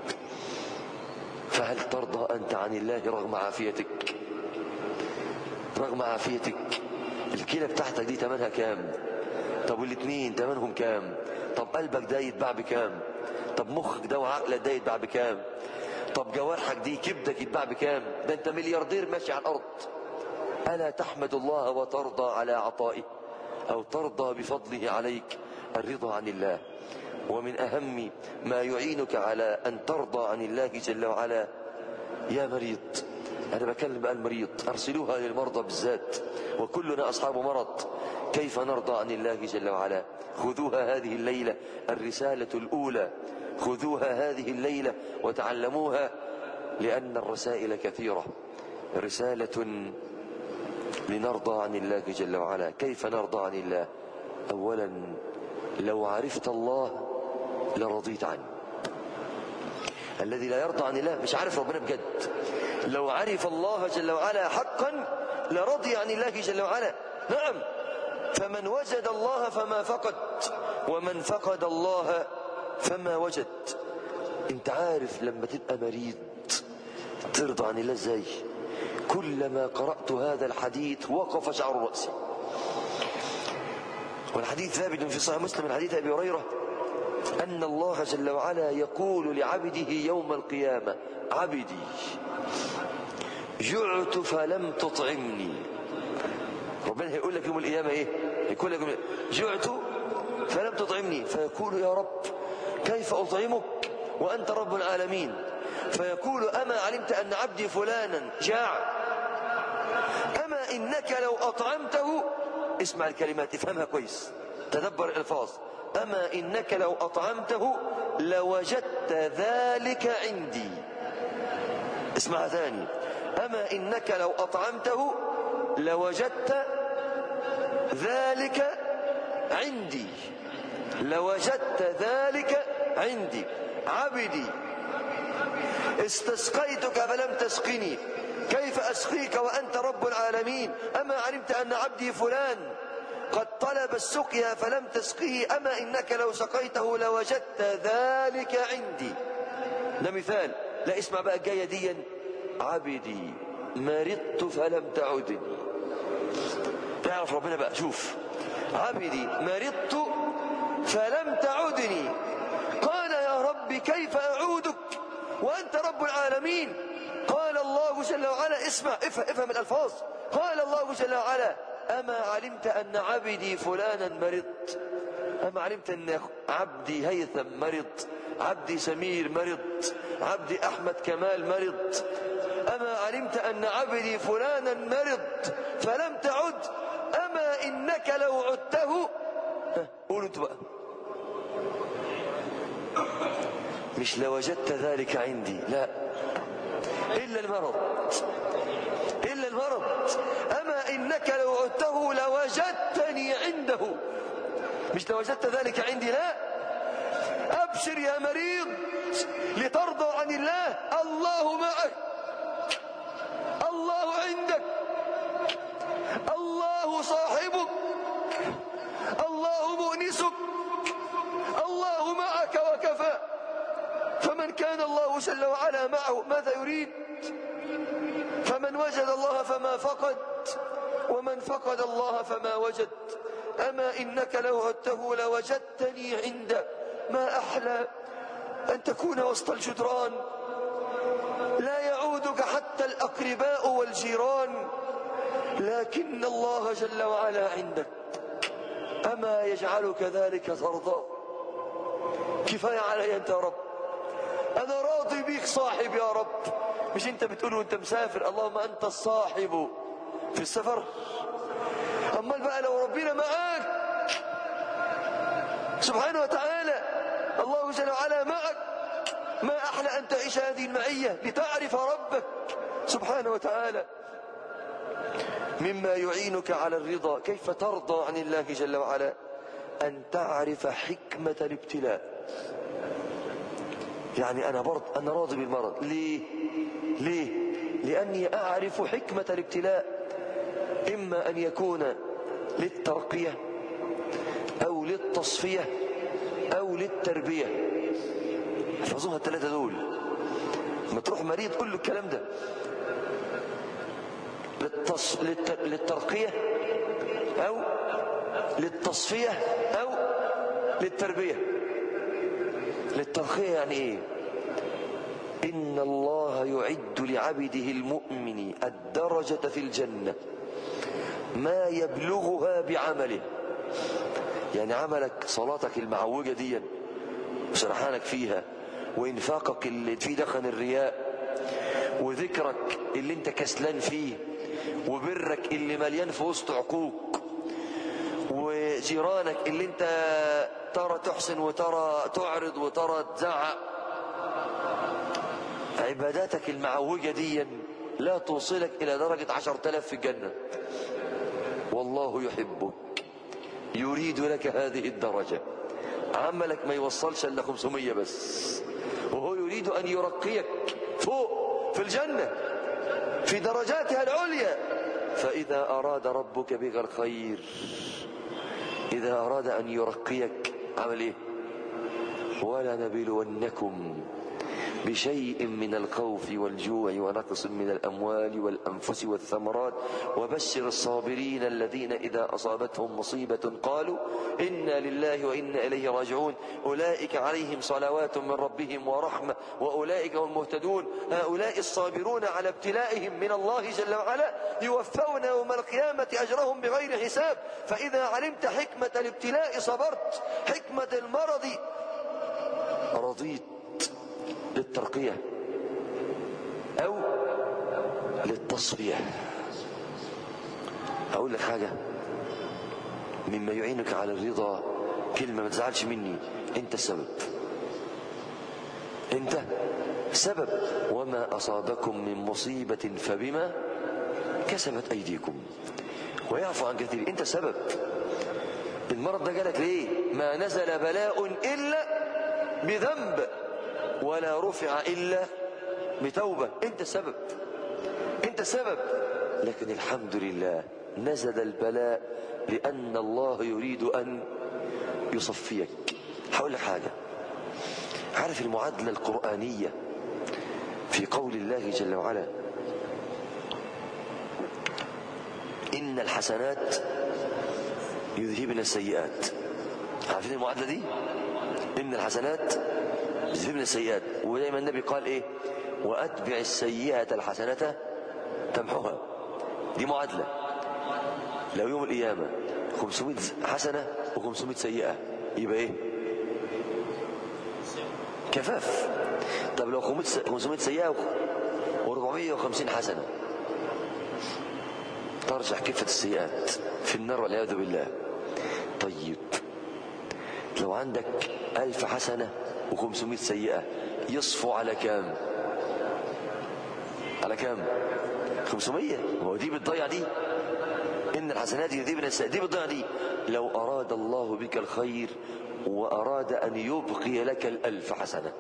فهل ترضى أنت عن الله رغم عافيتك؟ رغم عافيتك. الكلى بتاعتك دي تمنها كام؟ طب والاثنين تمنهم كام؟ طب قلبك ده يتباع بكام؟ طب مخك ده وعقلك ده يتباع بكام؟ طب جوارحك دي كبدك يتباع بكام؟ ده انت ملياردير ماشي على الارض. ألا تحمد الله وترضى على عطائه أو ترضى بفضله عليك؟ الرضا عن الله. ومن أهم ما يعينك على أن ترضى عن الله جل وعلا يا مريض، أنا بكلم بقى المريض، أرسلوها للمرضى بالذات، وكلنا أصحاب مرض، كيف نرضى عن الله جل وعلا؟ خذوها هذه الليلة الرسالة الأولى، خذوها هذه الليلة وتعلموها، لأن الرسائل كثيرة. رسالة لنرضى عن الله جل وعلا. كيف نرضى عن الله؟ أولا لو عرفت الله لرضيت عنه. الذي لا يرضى عن الله مش عارف ربنا بجد. لو عرف الله جل وعلا حقا لرضي عن الله جل وعلا. نعم، فمن وجد الله فما فقد، ومن فقد الله فما وجد. انت عارف لما تبقى مريض ترضى عن الله ازاي؟ كلما قرأت هذا الحديث وقف شعر رأسي. والحديث ثابت في صحيح مسلم من حديث أبي هريرة أن الله جل وعلا يقول لعبده يوم القيامة: عبدي جعت فلم تطعمني. ربنا هيقول لك يوم القيامة ايه؟ يقول لك جعت فلم تطعمني، فيقول يا رب كيف أطعمك وأنت رب العالمين؟ فيقول أما علمت أن عبدي فلانا جاع؟ أما إنك لو أطعمته، اسمع الكلمات افهمها كويس، تدبر الألفاظ، أما إنك لو أطعمته لوجدت ذلك عندي. اسمعها ثاني، أما إنك لو أطعمته لوجدت ذلك عندي، لوجدت ذلك عندي. عبدي استسقيتك فلم تسقني، كيف أسقيك وأنت رب العالمين؟ أما علمت أن عبدي فلان قد طلب السقيا فلم تسقيه، أما إنك لو سقيته لوجدت ذلك عندي. ده مثال. لا اسمع بقى الجاية دي، عبدي مرضت فلم تعدني. تعرف ربنا بقى، شوف، عبدي مرضت فلم تعدني، قال يا رب كيف أعودك وأنت رب العالمين؟ قال الله جل وعلا، اسمع افهم الألفاظ، قال الله جل وعلا: أما علمت أن عبدي فلانا مرض؟ أما علمت أن عبدي هيثم مرض، عبدي سمير مرض، عبدي أحمد كمال مرض؟ أما علمت أن عبدي فلانا مرض فلم تعد؟ أما إنك لو عدته، قولوا انتوا بقى، مش لوجدت ذلك عندي، لا، إلا المرض، إلا المرض. أما إنك لو عدته لوجدتني عنده، مش لوجدت ذلك عندي، لا. أبشر يا مريض لترضى عن الله، الله معك، الله عندك، الله صاحبك، الله مؤنسك، الله معك وكفى. فمن كان الله جل وعلا معه ماذا يريد؟ فمن وجد الله فما فقد، ومن فقد الله فما وجد. أما إنك لو عدته لوجدتني عنده. ما أحلى أن تكون وسط الجدران لا يعودك حتى الأقرباء والجيران، لكن الله جل وعلا عندك. أما يجعلك ذلك ترضى؟ كفاية علي أنت يا رب، أنا راضي بيك صاحب يا رب. مش أنت بتقول وأنت مسافر اللهم أنت الصاحب في السفر؟ أمال بقى لو ربنا معك سبحانه وتعالى، الله جل وعلا معك، ما أحلى أن تعيش هذه المعية لتعرف ربك سبحانه وتعالى. مما يعينك على الرضا، كيف ترضى عن الله جل وعلا؟ أن تعرف حكمة الابتلاء. يعني أنا راضي بالمرض، ليه؟ ليه؟ لأني أعرف حكمة الابتلاء، إما أن يكون للترقية أو للتصفية أو للتربية. احفظوها الثلاثة دول، ما تروح مريض قول له الكلام ده. للترقية أو للتصفية أو للتربية. للترقية يعني إيه؟ إن الله يعد لعبده المؤمن الدرجة في الجنة ما يبلغها بعمله. يعني عملك، صلاتك المعوجة دي وسرحانك فيها، وإنفاقك اللي فيه دخن الرياء، وذكرك اللي انت كسلان فيه، وبرك اللي مليان في وسط عقوق، وجيرانك اللي انت ترى تحسن وترى تعرض وترى تزعق. عباداتك المعوجة دي لا توصلك إلى درجة 10,000 في الجنة. والله يحبك، يريد لك هذه الدرجة. عملك ما يوصلش إلا 500 بس، وهو يريد أن يرقيك فوق في الجنة في درجاتها العليا. فإذا أراد ربك بك الخير، إذا أراد أن يرقيك عمل إيه؟ ولنبلونكم بشيء من الخوف والجوع ونقص من الأموال والأنفس والثمرات وبشر الصابرين الذين إذا أصابتهم مصيبة قالوا إنا لله وإنا إليه راجعون أولئك عليهم صلوات من ربهم ورحمة وأولئك هم المهتدون. هؤلاء الصابرون على ابتلائهم من الله جل وعلا يوفون يوم القيامة أجرهم بغير حساب. فإذا علمت حكمة الابتلاء صبرت، حكمة المرض رضيت. للترقية أو للتصفية. أقول لك حاجة مما يعينك على الرضا، كلمة ما تزعلش مني، أنت السبب، أنت سبب. وما أصابكم من مصيبة فبما كسبت أيديكم ويعفو عن كثير. أنت سبب. المرض ده جالك ليه؟ ما نزل بلاء إلا بذنب ولا رفع إلا بتوبة. أنت سبب، أنت سبب. لكن الحمد لله نزل البلاء لأن الله يريد أن يصفيك. هقول لك حاجة، عارف المعادلة القرآنية في قول الله جل وعلا إن الحسنات يذهبن السيئات؟ عارفين المعادلة دي؟ إن الحسنات يذهبن السيئات. ودايما النبي قال إيه؟ وأتبع السيئة الحسنة تمحوها. دي معادلة. لو يوم القيامة 500 حسنة و500 سيئة يبقى إيه؟ كفاف. طب لو 500 سيئة و450 حسنة ترجع كفة السيئات في النار والعياذ بالله. طيب لو عندك 1000 حسنة و500 سيئة يصفوا على كام؟ على كام؟ 500. هو دي بتضيع دي؟ إن الحسنات يذهبن السيئات، دي بتضيع دي. لو أراد الله بك الخير وأراد أن يبقي لك 1000 حسنة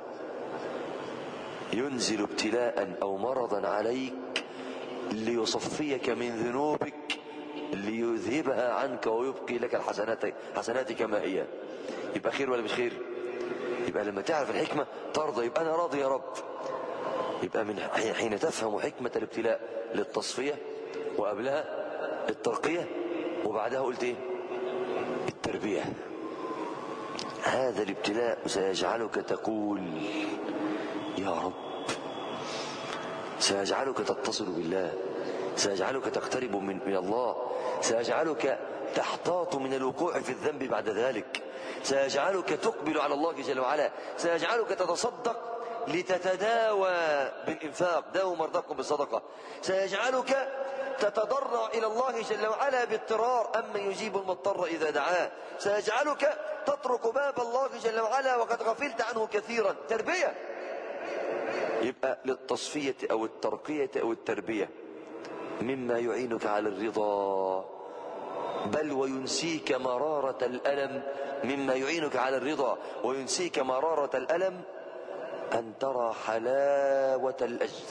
ينزل ابتلاء أو مرضا عليك ليصفيك من ذنوبك ليذهبها عنك ويبقي لك الحسنات كما هي. يبقى خير ولا مش خير؟ يبقى لما تعرف الحكمة ترضى، يبقى أنا راضي يا رب. يبقى من حين تفهم حكمة الابتلاء للتصفية، وقبلها الترقية، وبعدها قلت ايه؟ التربية. هذا الابتلاء سيجعلك تقول يا رب، سيجعلك تتصل بالله، سيجعلك تقترب من الله، سيجعلك تحتاط من الوقوع في الذنب بعد ذلك، سيجعلك تقبل على الله جل وعلا، سيجعلك تتصدق لتتداوى بالإنفاق، داووا مرضاكم بالصدقة، سيجعلك تتضرع إلى الله جل وعلا باضطرار أما يجيب المضطر إذا دعاه، سيجعلك تترك باب الله جل وعلا وقد غفلت عنه كثيرا. تربية. يبقى للتصفية أو الترقية أو التربية مما يعينك على الرضا، بل وينسيك مرارة الألم. مما يعينك على الرضا وينسيك مرارة الألم أن ترى حلاوة الأجر.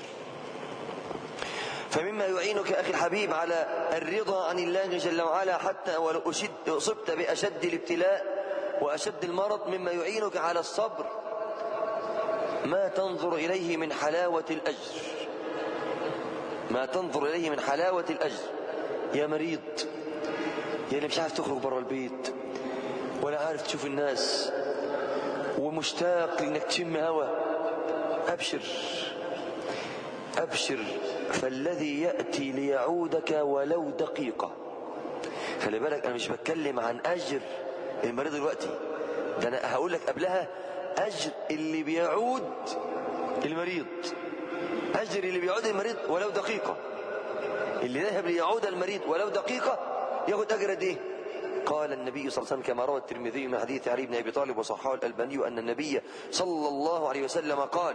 فمما يعينك أخي الحبيب على الرضا عن الله جل وعلا حتى ولو أصبت بأشد الابتلاء وأشد المرض، مما يعينك على الصبر ما تنظر إليه من حلاوة الأجر. ما تنظر إليه من حلاوة الأجر. يا مريض، يا اللي مش عارف تخرج برا البيت ولا عارف تشوف الناس ومشتاق لأنك تشم هوا، أبشر أبشر، فالذي يأتي ليعودك ولو دقيقة. خلي بالك، أنا مش بتكلم عن أجر المريض دلوقتي، ده أنا هقول لك قبلها أجر اللي بيعود المريض. أجر اللي بيعود المريض ولو دقيقة. اللي ذهب ليعود المريض ولو دقيقة ياخد أجر قد إيه؟ قال النبي صلى الله عليه وسلم كما روى الترمذي من حديث علي بن أبي طالب وصححه الألباني أن النبي صلى الله عليه وسلم قال: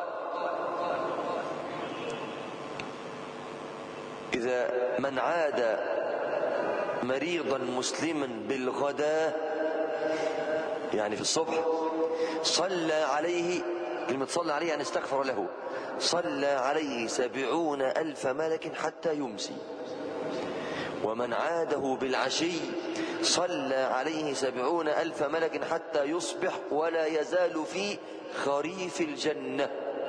إذا من عاد مريضا مسلما بالغداء، يعني في الصبح، صلى عليه، كلمة صلى عليه يعني استغفر له، صلى عليه 70,000 ملك حتى يمسي. ومن عاده بالعشي صلى عليه 70,000 ملك حتى يصبح ولا يزال في خريف الجنة.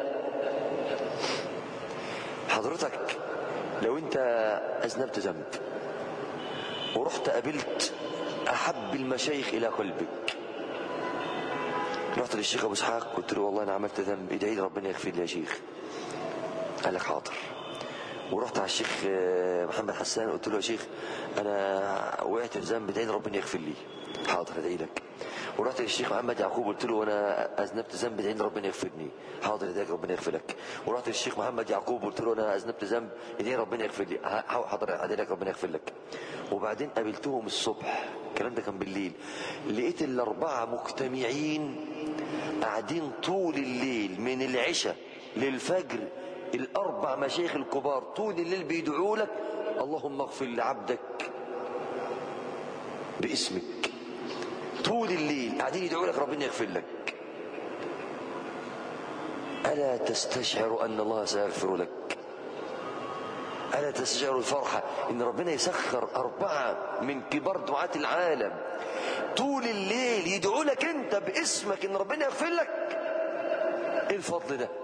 حضرتك لو انت اذنبت ذنب ورحت قابلت احب المشايخ الى قلبك، رحت للشيخ ابو اسحاق قلت له والله انا عملت ذنب، ادعي لي ربنا يغفر لي يا شيخ. قال لك حاضر. ورحت على الشيخ محمد حسان قلت له يا شيخ انا وقعت في ذنب، ادعي لي ربنا يغفر لي. حاضر ادعي لك. ورحت للشيخ محمد يعقوب قلت له انا اذنبت ذنب، ادعي لي ربنا يغفرني. حاضر ادعي لك ربنا يغفر لك. ورحت للشيخ محمد يعقوب قلت له انا اذنبت ذنب، ادعي لي ربنا يغفر لي. حاضر ادعي لك ربنا يغفر لك. وبعدين قابلتهم الصبح، الكلام ده كان بالليل، لقيت الاربعه مجتمعين قاعدين طول الليل من العشاء للفجر. الاربع مشايخ الكبار طول الليل بيدعوا لك اللهم اغفر لعبدك باسمك. طول الليل قاعدين يدعوا لك ربنا يغفر لك. ألا تستشعر أن الله سيغفر لك؟ ألا تستشعر الفرحة إن ربنا يسخر أربعة من كبار دعاة العالم طول الليل يدعوا لك أنت باسمك إن ربنا يغفر لك؟ إيه الفضل ده؟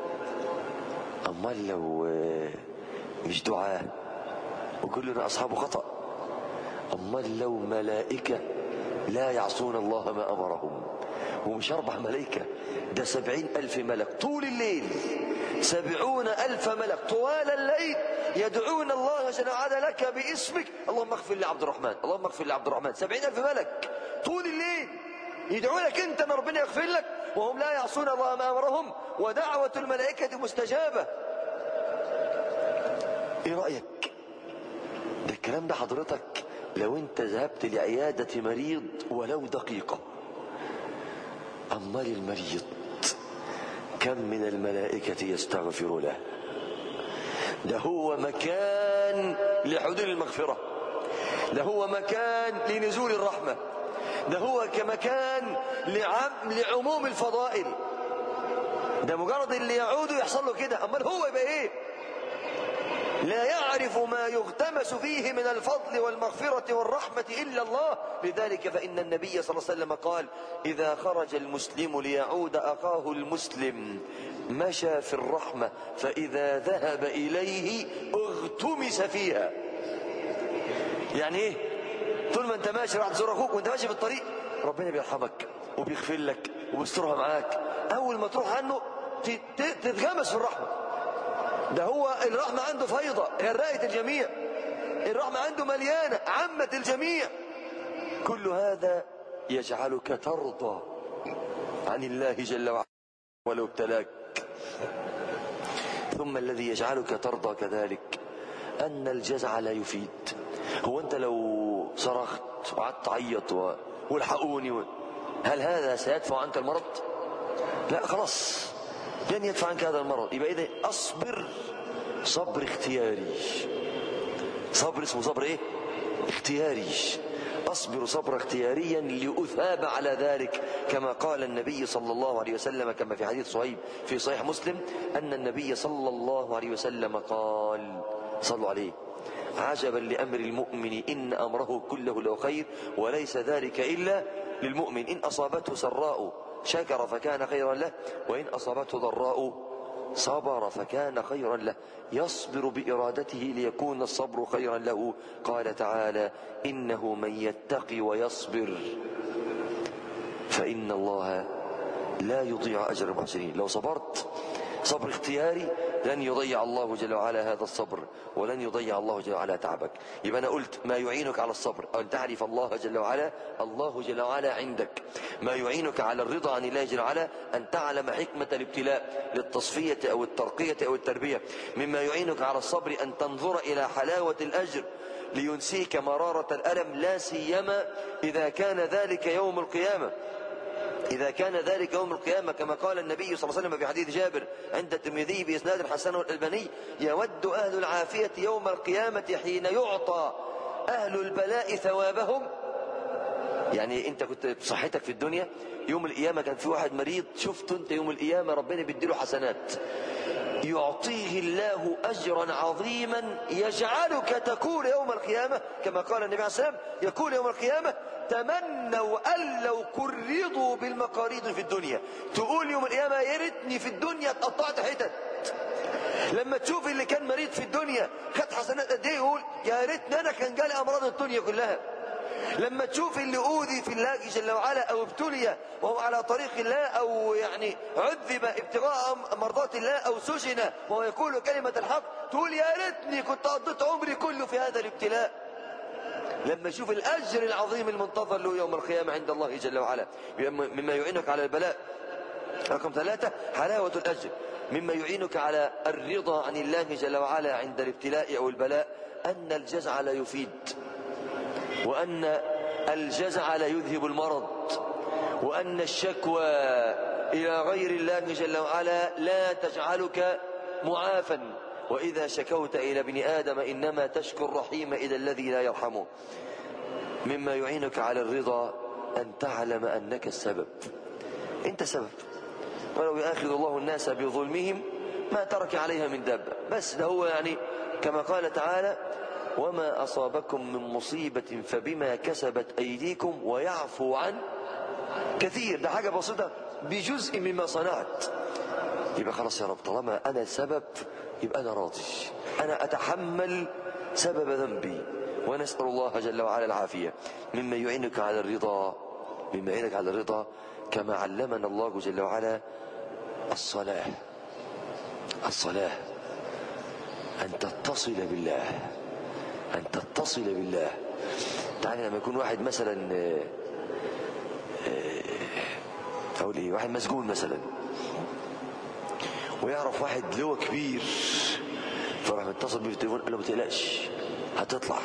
أمال لو مش دعاء وكلنا أصحاب خطأ؟ أمال لو ملائكة لا يعصون الله ما أمرهم، ومش 4 ملائكة، ده 70,000 ملك طول الليل، 70,000 ملك طوال الليل يدعون الله جل وعلا لك باسمك اللهم اغفر لعبد الرحمن، اللهم اغفر لعبد الرحمن. 70,000 ملك طول الليل يدعوا لك أنت أن ربنا يغفر لك، وهم لا يعصون الله ما أمرهم، ودعوة الملائكة مستجابة. إيه رأيك؟ ده الكلام ده حضرتك لو أنت ذهبت لعيادة مريض ولو دقيقة. أمال المريض كم من الملائكة يستغفر له؟ ده هو مكان لحضور المغفرة، ده هو مكان لنزول الرحمة، ده هو كمكان لعموم الفضائل. ده مجرد اللي يعود يحصل له كده، أمال هو يبقى إيه؟ لا يعرف ما يغتمس فيه من الفضل والمغفرة والرحمة إلا الله. لذلك فإن النبي صلى الله عليه وسلم قال: إذا خرج المسلم ليعود أخاه المسلم مشى في الرحمة، فإذا ذهب إليه اغتمس فيها. يعني إيه؟ طول ما أنت ماشي راح تزور أخوك وأنت ماشي في الطريق ربنا بيرحمك وبيغفر لك وبيسترها معاك. أول ما تروح عنه تتغمس في الرحمة. ده هو الرحمة عنده فيضة غرقت الجميع، الرحمة عنده مليانة عمت الجميع. كل هذا يجعلك ترضى عن الله جل وعلا ولو ابتلاك. ثم الذي يجعلك ترضى كذلك أن الجزع لا يفيد. هو أنت لو صرخت وقعدت تعيط والحقوني هل هذا سيدفع عنك المرض؟ لا، خلاص لن يدفع عنك هذا المرض. يبقى إذا أصبر صبر اختياري. صبر اسمه صبر إيه؟ اختياري. أصبر صبر اختياريا لأثاب على ذلك، كما قال النبي صلى الله عليه وسلم كما في حديث صهيب في صحيح مسلم أن النبي صلى الله عليه وسلم قال، صلوا عليه: عجبا لأمر المؤمن إن أمره كله له خير وليس ذلك إلا للمؤمن، إن أصابته سراء شكر فكان خيرا له، وإن أصابته ضراء صبر فكان خيرا له، يصبر بإرادته ليكون الصبر خيرا له. قال تعالى: إنه من يتقي ويصبر فإن الله لا يضيع أجر المحسنين. لو صبرت صبر اختياري لن يضيع الله جل وعلا هذا الصبر، ولن يضيع الله جل وعلا تعبك. يبقى أنا قلت ما يعينك على الصبر أن تعرف الله جل وعلا، الله جل وعلا عندك. ما يعينك على الرضا عن الله جل وعلا أن تعلم حكمة الابتلاء للتصفية أو الترقية أو التربية. مما يعينك على الصبر أن تنظر إلى حلاوة الأجر لينسيك مرارة الألم، لا سيما إذا كان ذلك يوم القيامة. إذا كان ذلك يوم القيامة كما قال النبي صلى الله عليه وسلم في حديث جابر عند الترمذي بإسناد حسن والألباني: يود أهل العافية يوم القيامة حين يعطى أهل البلاء ثوابهم. يعني أنت كنت بصحتك في الدنيا، يوم القيامة كان في واحد مريض، شفت أنت يوم القيامة ربنا بيديله حسنات، يعطيه الله أجرا عظيما يجعلك تقول يوم القيامة كما قال النبي عليه الصلاة والسلام، يقول يوم القيامة: تمنوا أن لو كرضوا بالمقاريض في الدنيا. تقول يوم القيامة: يا ريتني في الدنيا اتقطعت حتت. لما تشوف اللي كان مريض في الدنيا خد حسنات قد ايه، يقول: يا ريتني انا كان جالي امراض الدنيا كلها. لما تشوف اللي أوذي في الله جل وعلا أو ابتلي وهو على طريق الله، أو يعني عذب ابتغاء مرضات الله، أو سجن وهو يقول كلمة الحق، تقول: يا ريتني كنت قضيت عمري كله في هذا الابتلاء. لما تشوف الأجر العظيم المنتظر له يوم القيامة عند الله جل وعلا. مما يعينك على البلاء رقم 3 حلاوة الأجر. مما يعينك على الرضا عن الله جل وعلا عند الابتلاء أو البلاء أن الجزع لا يفيد، وأن الجزع لا يذهب المرض، وأن الشكوى إلى غير الله جل وعلا لا تجعلك معافا. وإذا شكوت إلى ابن آدم إنما تشكو الرحيم إلى الذي لا يرحمه. مما يعينك على الرضا أن تعلم أنك السبب، أنت سبب. ولو يأخذ الله الناس بظلمهم ما ترك عليها من دابة، بس ده هو يعني كما قال تعالى: وما أصابكم من مصيبة فبما كسبت أيديكم ويعفو عن كثير. ده حاجة بسيطة بجزء مما صنعت. يبقى خلاص يا رب، طالما أنا السبب يبقى أنا راضي، أنا أتحمل سبب ذنبي، ونسأل الله جل وعلا العافية. مما يعينك على الرضا، مما يعينك على الرضا كما علمنا الله جل وعلا الصلاة. الصلاة أن تتصل بالله، أن تتصل بالله. تعالى لما يكون واحد مثلا أقول إيه، واحد مسجون مثلا، ويعرف واحد لواء كبير، فراح متصل بيه في التليفون قال له: ما تقلقش هتطلع.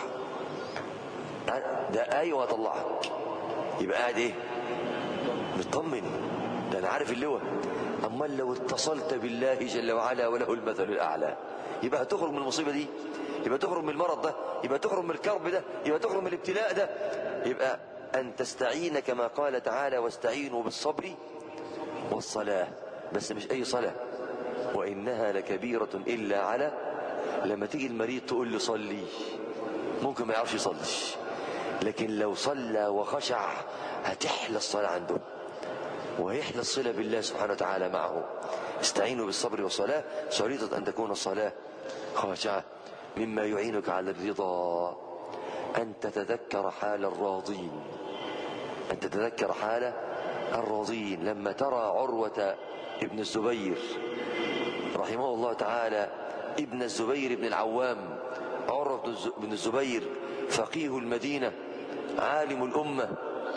ده أيوه هطلعك. يبقى قاعد إيه؟ مطمن، ده أنا عارف اللواء. أما لو اتصلت بالله جل وعلا وله المثل الأعلى، يبقى هتخرج من المصيبة دي، يبقى تخرج من المرض ده، يبقى تخرج من الكرب ده، يبقى تخرج من الابتلاء ده. يبقى أن تستعين كما قال تعالى: واستعينوا بالصبر والصلاة. بس مش أي صلاة، وإنها لكبيرة إلا على. لما تيجي المريض تقول له صلي، ممكن ما يعرفش يصلي، لكن لو صلى وخشع هتحلى الصلاة عنده، ويحلى الصلة بالله سبحانه وتعالى معه. استعينوا بالصبر والصلاة، شريطة أن تكون الصلاة خاشعة. مما يعينك على الرضا أن تتذكر حال الراضين، أن تتذكر حال الراضين. لما ترى عروة ابن الزبير رحمه الله تعالى، ابن الزبير بن العوام، عروة بن الزبير فقيه المدينة عالم الأمة،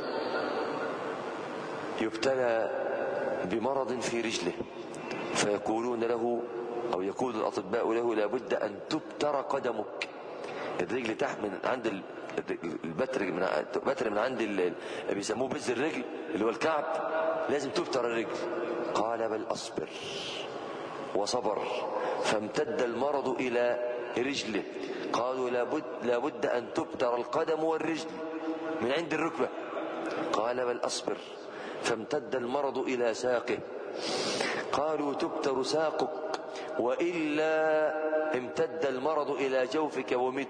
يبتلى بمرض في رجله، فيقولون له أو يقول الأطباء له: لابد أن تبتر قدمك. الرجل تحت من عند البتر من عند بيسموه بز الرجل اللي هو الكعب، لازم تبتر الرجل. قال: بل أصبر. وصبر، فامتد المرض إلى رجله. قالوا: لابد أن تبتر القدم والرجل. من عند الركبة. قال بل أصبر. فامتد المرض إلى ساقه. قالوا تبتر ساقك وإلا امتد المرض إلى جوفك ومت.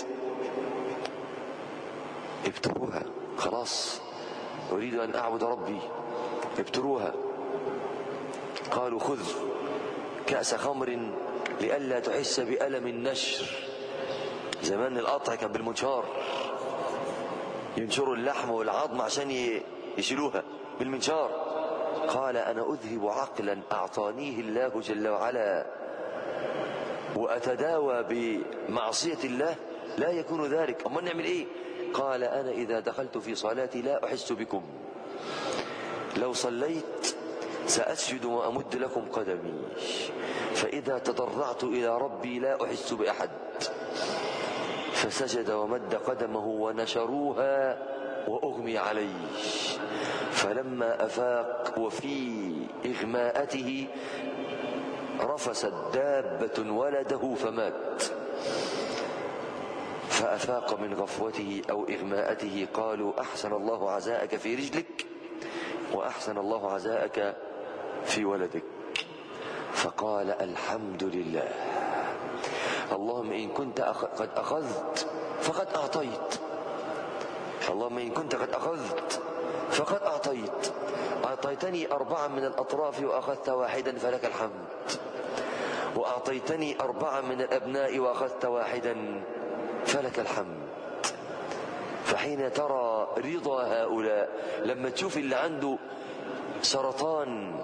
ابتروها، خلاص أريد أن أعبد ربي، ابتروها. قالوا خذ كأس خمر لئلا تحس بألم النشر. زمان القطع كان بالمنشار، ينشروا اللحم والعظم عشان يشيلوها بالمنشار. قال أنا أذهب عقلا أعطانيه الله جل وعلا وأتداوى بمعصية الله؟ لا يكون ذلك. أما نعمل إيه؟ قال أنا إذا دخلت في صلاتي لا أحس بكم، لو صليت سأسجد وأمد لكم قدمي، فإذا تضرعت إلى ربي لا أحس بأحد. فسجد ومد قدمه ونشروها وأغمي عليه. فلما أفاق وفي إغماءته رفست دابة ولده فمات. فأفاق من غفوته أو إغماءته. قالوا أحسن الله عزاءك في رجلك وأحسن الله عزاءك في ولدك. فقال الحمد لله، اللهم إن كنت قد أخذت فقد أعطيت، اللهم إن كنت قد أخذت فقد أعطيت. أعطيتني 4 من الأطراف وأخذت واحدا فلك الحمد، وأعطيتني 4 من الأبناء وأخذت واحدا فلك الحمد. فحين ترى رضا هؤلاء، لما تشوف اللي عنده سرطان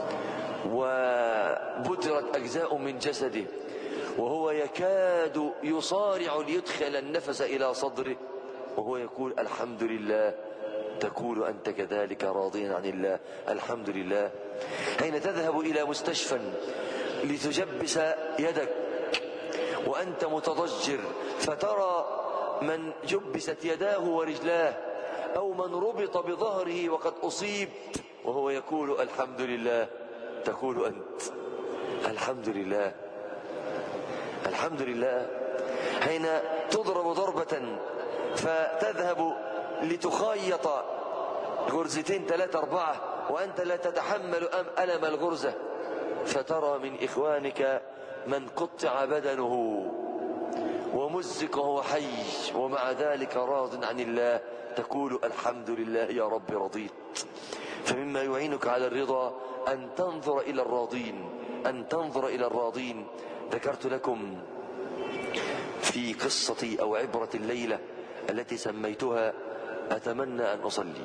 وبترت أجزاء من جسده وهو يكاد يصارع ليدخل النفس إلى صدره وهو يقول الحمد لله، تقول أنت كذلك راضيا عن الله الحمد لله. حين تذهب إلى مستشفى لتجبس يدك وأنت متضجر فترى من جبست يداه ورجلاه أو من ربط بظهره وقد أصيب وهو يقول الحمد لله، تقول أنت الحمد لله الحمد لله. حين تضرب ضربة فتذهب لتخيط غرزتين 3 4 وأنت لا تتحمل ألم الغرزة، فترى من إخوانك من قطع بدنه ومزق وهو حي ومع ذلك راض عن الله، تقول الحمد لله يا رب رضيت. فمما يعينك على الرضا أن تنظر إلى الراضين، أن تنظر إلى الراضين. ذكرت لكم في قصتي أو عبرة الليلة التي سميتها أتمنى أن أصلي.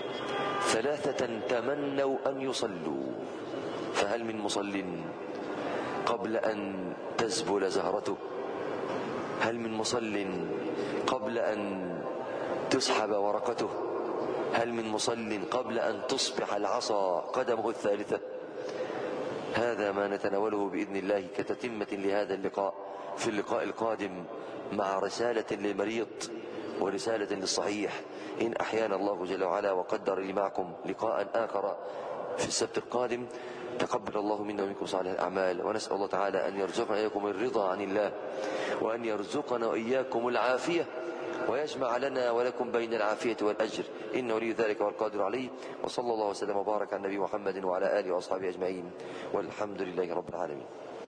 3 تمنوا أن يصلوا، فهل من مصل قبل أن تزبل زهرته؟ هل من مصل قبل أن تسحب ورقته؟ هل من مصل قبل أن تصبح العصا قدمه الثالثة؟ هذا ما نتناوله بإذن الله كتتمة لهذا اللقاء في اللقاء القادم مع رسالة للمريض ورسالة للصحيح إن أحيانا الله جل وعلا وقدر لي معكم لقاء آخر في السبت القادم. تقبل الله منا ومنكم صالح الأعمال، ونسأل الله تعالى أن يرزقنا إياكم الرضا عن الله وأن يرزقنا وإياكم العافية ويجمع لنا ولكم بين العافية والأجر، إنه ولي ذلك والقادر عليه. وصلى الله وسلم وبارك على النبي محمد وعلى آله وأصحابه أجمعين، والحمد لله رب العالمين.